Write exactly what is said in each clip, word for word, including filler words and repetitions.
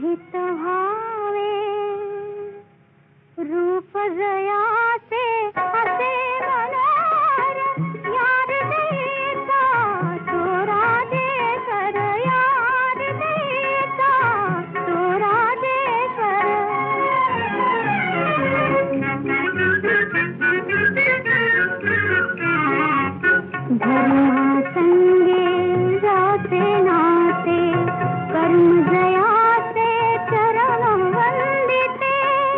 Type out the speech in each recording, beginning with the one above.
मोहित व्हावे रूप जयाचे असे मनोहर यार देता तो राजेश्वर यार देता तो राजेश्वर धर्मा संगे जाते नाते कर्म जयाचे चरण वंदिते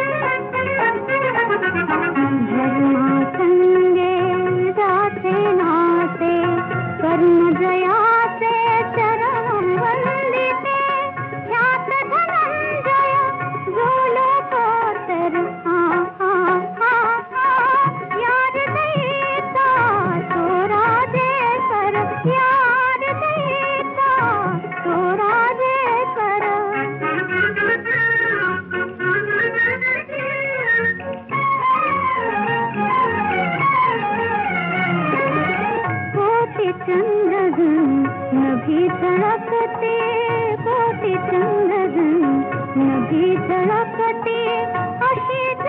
धर्मा संगे जाते नाते कर्म जयाचे चरण वंदिते ह्यात धनंजय जो लोकोत्तर हा हा हा हा यार देता तो राजेश्वर यार देता तो राजेश्वर कोटि चंद्रघन नभी झळकते कोटि चंद्रघन नभी झळकते अशी